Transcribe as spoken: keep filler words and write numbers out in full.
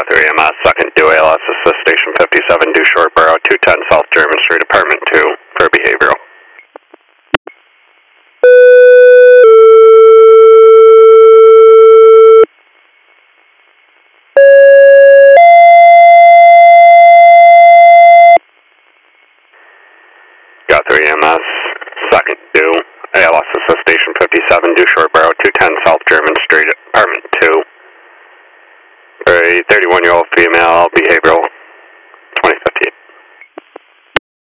three E M S, second due A L S assist station fifty-seven due Shortboro, two ten South German Street, apartment two, for behavioral. Got three E M S, second due A L S assist station fifty-seven due Shortboro, two ten South German Street, apartment two. For a thirty-one-year-old female, behavioral.